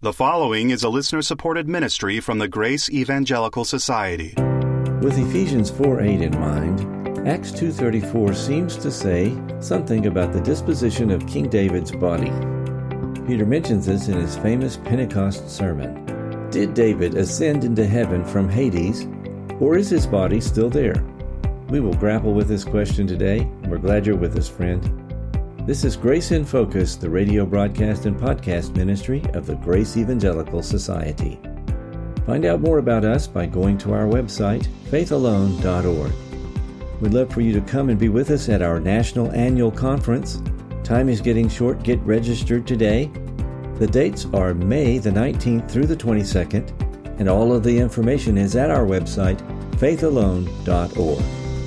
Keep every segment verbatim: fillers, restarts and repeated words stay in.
The following is a listener-supported ministry from the Grace Evangelical Society. With Ephesians four eight in mind, Acts two thirty-four seems to say something about the disposition of King David's body. Peter mentions this in his famous Pentecost sermon. Did David ascend into heaven from Hades, or is his body still there? We will grapple with this question today, and we're glad you're with us, friend. This is Grace in Focus, the radio broadcast and podcast ministry of the Grace Evangelical Society. Find out more about us by going to our website, faith alone dot org. We'd love for you to come and be with us at our National Annual Conference. Time is getting short. Get registered today. The dates are May the nineteenth through the twenty-second, and all of the information is at our website, faith alone dot org.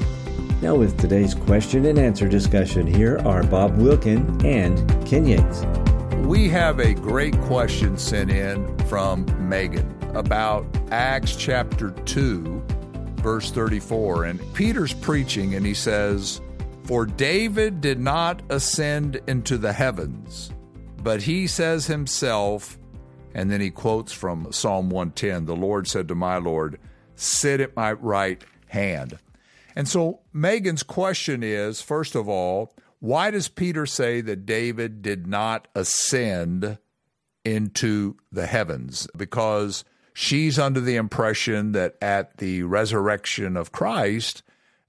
Now with today's question and answer discussion, here are Bob Wilkin and Ken Yates. We have a great question sent in from Megan about Acts chapter two, verse thirty-four. And Peter's preaching and he says, "For David did not ascend into the heavens, but he says himself," and then he quotes from Psalm one ten, "The Lord said to my Lord, sit at my right hand." And so Megan's question is, first of all, why does Peter say that David did not ascend into the heavens? Because she's under the impression that at the resurrection of Christ,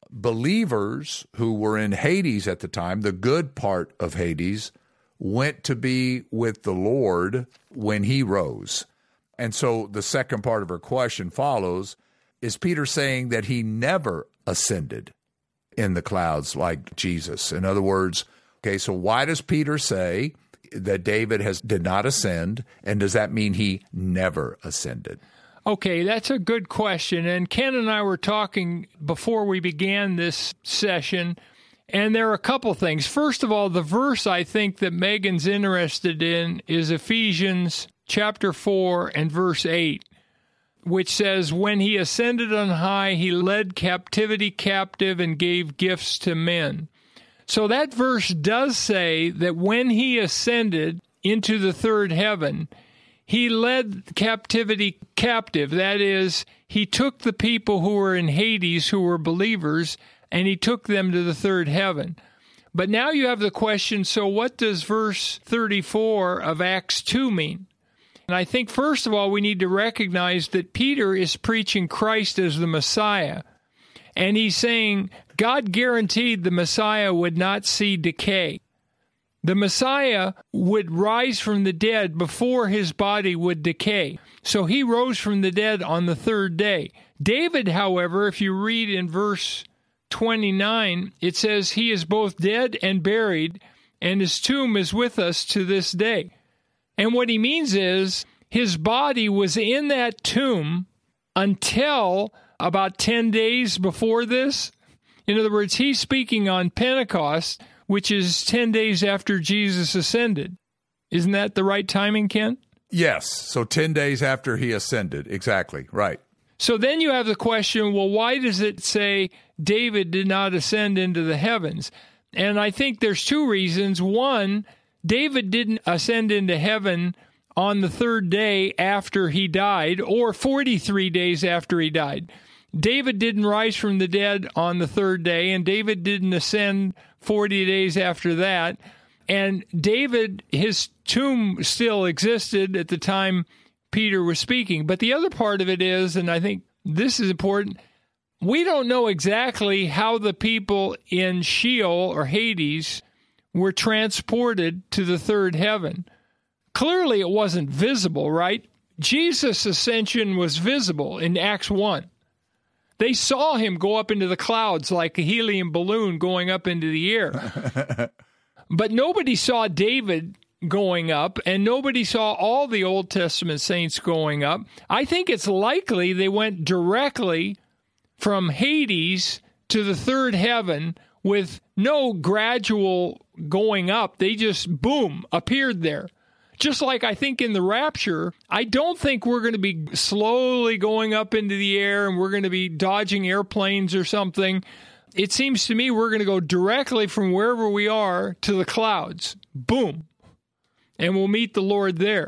believers who were in Hades at the time, the good part of Hades, went to be with the Lord when he rose. And so the second part of her question follows, is Peter saying that he never ascended in the clouds like Jesus? In other words, okay, so why does Peter say that David has did not ascend, and does that mean he never ascended? Okay, that's a good question. And Ken and I were talking before we began this session, and there are a couple things. First of all, the verse I think that Megan's interested in is Ephesians chapter four and verse eight. Which says, "When he ascended on high, he led captivity captive and gave gifts to men." So that verse does say that when he ascended into the third heaven, he led captivity captive. That is, he took the people who were in Hades, who were believers, and he took them to the third heaven. But now you have the question, so what does verse thirty-four of Acts two mean? And I think, first of all, we need to recognize that Peter is preaching Christ as the Messiah. And he's saying God guaranteed the Messiah would not see decay. The Messiah would rise from the dead before his body would decay. So he rose from the dead on the third day. David, however, if you read in verse twenty-nine, it says he is both dead and buried, and his tomb is with us to this day. And what he means is his body was in that tomb until about ten days before this. In other words, he's speaking on Pentecost, which is ten days after Jesus ascended. Isn't that the right timing, Ken? Yes. So ten days after he ascended. Exactly. Right. So then you have the question, well, why does it say David did not ascend into the heavens? And I think there's two reasons. One, David didn't ascend into heaven on the third day after he died, or forty-three days after he died. David didn't rise from the dead on the third day, and David didn't ascend forty days after that. And David, his tomb still existed at the time Peter was speaking. But the other part of it is, and I think this is important, we don't know exactly how the people in Sheol or Hades were transported to the third heaven. Clearly, it wasn't visible, right? Jesus' ascension was visible in Acts one. They saw him go up into the clouds like a helium balloon going up into the air. But nobody saw David going up, and nobody saw all the Old Testament saints going up. I think it's likely they went directly from Hades to the third heaven with no gradual going up. They just, boom, appeared there. Just like I think in the rapture, I don't think we're going to be slowly going up into the air and we're going to be dodging airplanes or something. It seems to me we're going to go directly from wherever we are to the clouds. Boom. And we'll meet the Lord there.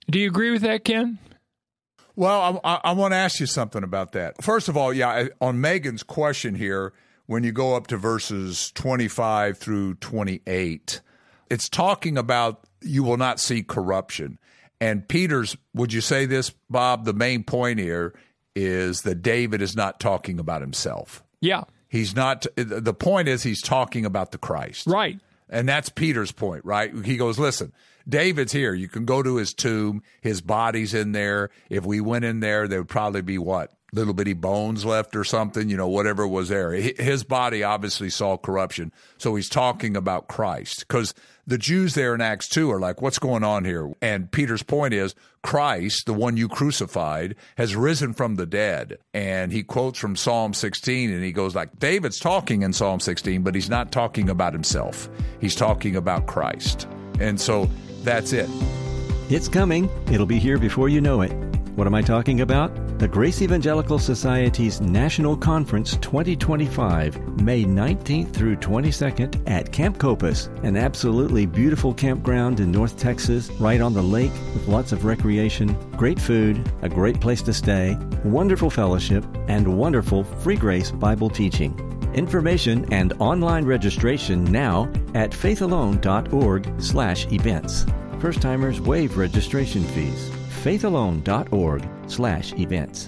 Do you agree with that, Ken? Well, I, I, I want to ask you something about that. First of all, yeah, on Megan's question here, when you go up to verses twenty-five through twenty-eight, it's talking about you will not see corruption. And Peter's, would you say this, Bob? The main point here is that David is not talking about himself. Yeah. He's not, the point is he's talking about the Christ. Right. And that's Peter's point, right? He goes, listen, David's here. You can go to his tomb. His body's in there. If we went in there, there would probably be what? Little bitty bones left or something, you know, whatever was there. His body obviously saw corruption. So he's talking about Christ, because the Jews there in Acts two are like, what's going on here? And Peter's point is Christ, the one you crucified, has risen from the dead. And he quotes from Psalm sixteen, and he goes like, David's talking in Psalm sixteen, but he's not talking about himself. He's talking about Christ. And so that's it. It's coming. It'll be here before you know it. What am I talking about? The Grace Evangelical Society's National Conference twenty twenty-five, May nineteenth through twenty-second at Camp Copus, an absolutely beautiful campground in North Texas, right on the lake with lots of recreation, great food, a great place to stay, wonderful fellowship, and wonderful free grace Bible teaching. Information and online registration now at faithalone.org slash events. First-timers waive registration fees. faithalone.org slash events.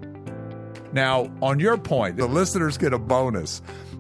Now, on your point, the listeners get a bonus.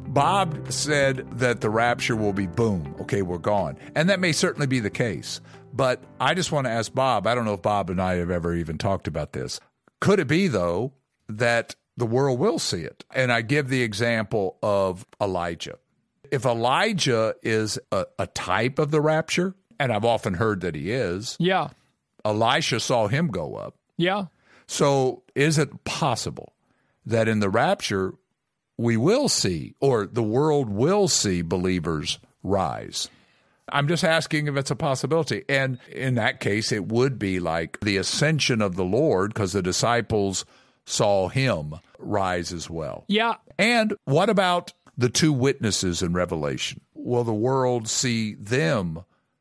Bob said that the rapture will be boom. Okay, we're gone. And that may certainly be the case. But I just want to ask Bob, I don't know if Bob and I have ever even talked about this. Could it be, though, that the world will see it? And I give the example of Elijah. If Elijah is a, a type of the rapture, and I've often heard that he is. Yeah. Elisha saw him go up. Yeah. So is it possible that in the rapture we will see, or the world will see, believers rise? I'm just asking if it's a possibility. And in that case, it would be like the ascension of the Lord, because the disciples saw him rise as well. Yeah. And what about the two witnesses in Revelation? Will the world see them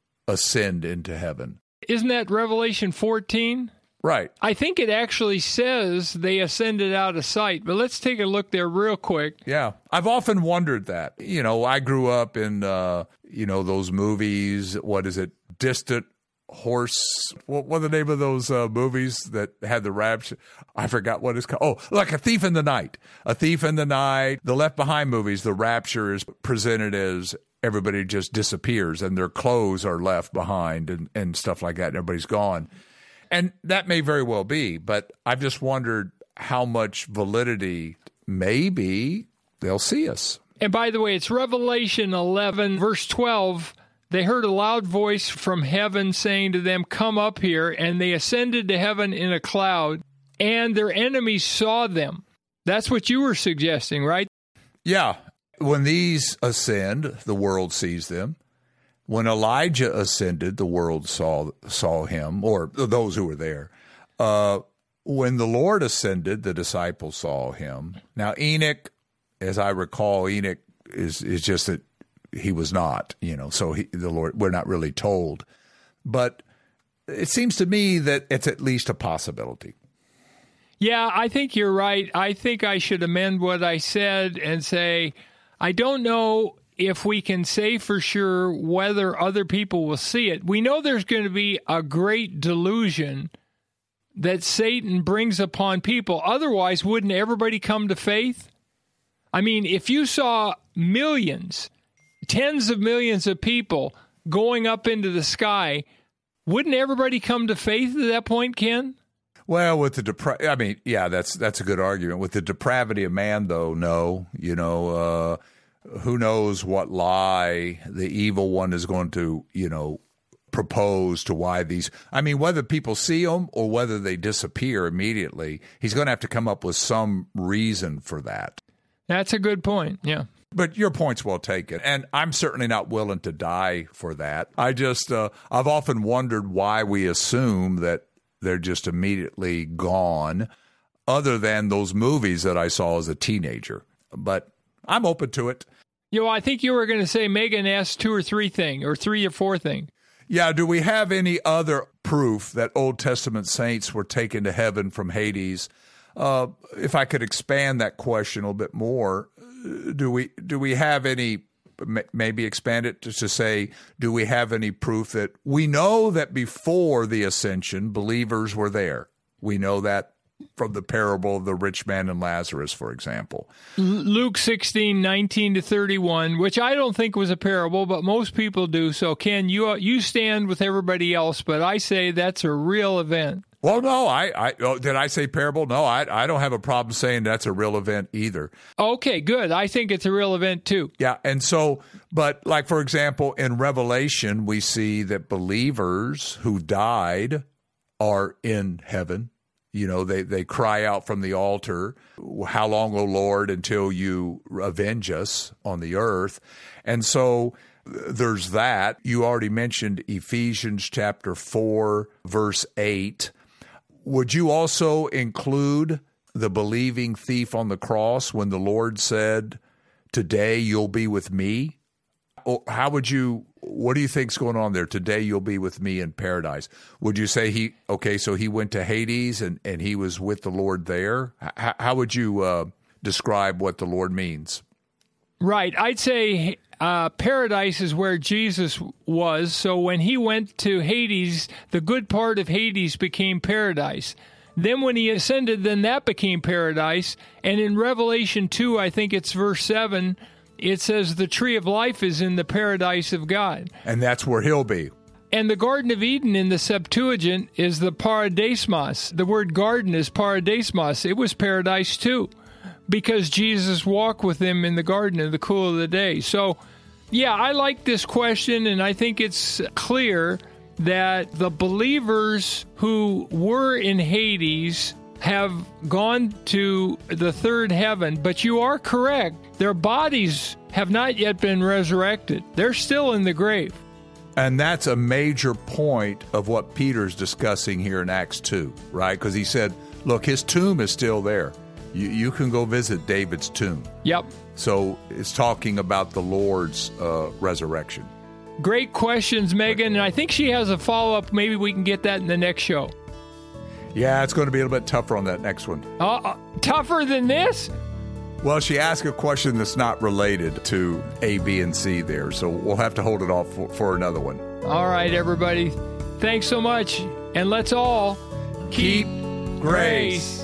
ascend into heaven? Isn't that Revelation fourteen? Right. I think it actually says they ascended out of sight, but let's take a look there real quick. Yeah. I've often wondered that. You know, I grew up in, uh, you know, those movies. What is it? Distant Horse. What were the name of those uh, movies that had the rapture? I forgot what it's called. Oh, like A Thief in the Night. A Thief in the Night. The Left Behind movies, the rapture is presented as everybody just disappears and their clothes are left behind and, and stuff like that, and everybody's gone. And that may very well be, but I've just wondered how much validity maybe they'll see us. And by the way, it's Revelation eleven, verse twelve. They heard a loud voice from heaven saying to them, "Come up here." And they ascended to heaven in a cloud, and their enemies saw them. That's what you were suggesting, right? Yeah. When these ascend, the world sees them. When Elijah ascended, the world saw saw him, or those who were there. Uh, when the Lord ascended, the disciples saw him. Now, Enoch, as I recall, Enoch is is just that he was not, you know, so he, the Lord, we're not really told. But it seems to me that it's at least a possibility. Yeah, I think you're right. I think I should amend what I said and say, I don't know if we can say for sure whether other people will see it. We know there's going to be a great delusion that Satan brings upon people. Otherwise, wouldn't everybody come to faith? I mean, if you saw millions, tens of millions of people going up into the sky, wouldn't everybody come to faith at that point, Ken? Well, with the depra- I mean, yeah, that's that's a good argument. With the depravity of man, though, no, you know, uh, who knows what lie the evil one is going to, you know, propose to why these. I mean, whether people see them or whether they disappear immediately, he's going to have to come up with some reason for that. That's a good point. Yeah. But your point's well taken, and I'm certainly not willing to die for that. I just, uh, I've often wondered why we assume that they're just immediately gone, other than those movies that I saw as a teenager. But I'm open to it. You know, I think you were going to say Megan asked two or three thing, or three or four thing. Yeah, do we have any other proof that Old Testament saints were taken to heaven from Hades. Uh, if I could expand that question a little bit more, do we do we have any, maybe expand it to, to say, do we have any proof that we know that before the ascension, believers were there? We know that from the parable of the rich man and Lazarus, for example. Luke sixteen, nineteen to thirty-one, which I don't think was a parable, but most people do. So, Ken, you you stand with everybody else, but I say that's a real event. Well, no, I, I oh, did I say parable? No, I, I don't have a problem saying that's a real event either. Okay, good. I think it's a real event too. Yeah, and so, but like, for example, in Revelation, we see that believers who died are in heaven. You know, they, they cry out from the altar, how long, O Lord, until you avenge us on the earth? And so there's that. You already mentioned Ephesians chapter four, verse eight. Would you also include the believing thief on the cross when the Lord said, today you'll be with me? Or how would you, what do you think's going on there? Today you'll be with me in paradise. Would you say he, okay, so he went to Hades and, and he was with the Lord there? H- how would you uh, describe what the Lord means? Right. I'd say uh, paradise is where Jesus was. So when he went to Hades, the good part of Hades became paradise. Then when he ascended, then that became paradise. And in Revelation two, I think it's verse seven, it says the tree of life is in the paradise of God. And that's where he'll be. And the Garden of Eden in the Septuagint is the paradismos. The word garden is paradismos. It was paradise too, because Jesus walked with them in the garden in the cool of the day. So, yeah, I like this question, and I think it's clear that the believers who were in Hades have gone to the third heaven, but you are correct. Their bodies have not yet been resurrected. They're still in the grave. And that's a major point of what Peter's discussing here in Acts two, right? Because he said, look, his tomb is still there. You, you can go visit David's tomb. Yep. So it's talking about the Lord's uh, resurrection. Great questions, Megan. And I think she has a follow-up. Maybe we can get that in the next show. Yeah, it's going to be a little bit tougher on that next one. Uh, uh, tougher than this? Well, she asked a question that's not related to A, B, and C there, so we'll have to hold it off for, for another one. All right, everybody. Thanks so much, and let's all keep, keep grace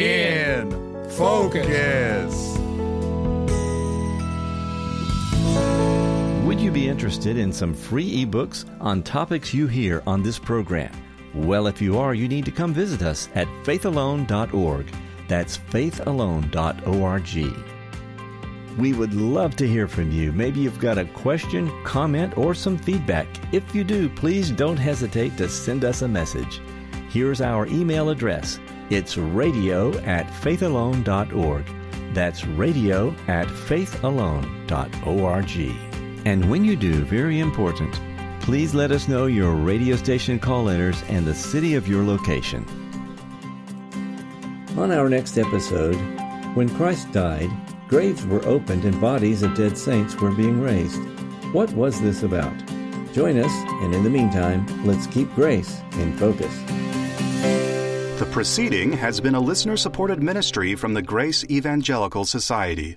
in focus. Would you be interested in some free ebooks on topics you hear on this program? Well, if you are, you need to come visit us at faith alone dot org. That's faith alone dot org. We would love to hear from you. Maybe you've got a question, comment, or some feedback. If you do, please don't hesitate to send us a message. Here's our email address. It's radio at faith alone dot org. That's radio at faith alone dot org. And when you do, very important, please let us know your radio station call letters and the city of your location. On our next episode, when Christ died, graves were opened and bodies of dead saints were being raised. What was this about? Join us, and in the meantime, let's keep grace in focus. The proceeding has been a listener-supported ministry from the Grace Evangelical Society.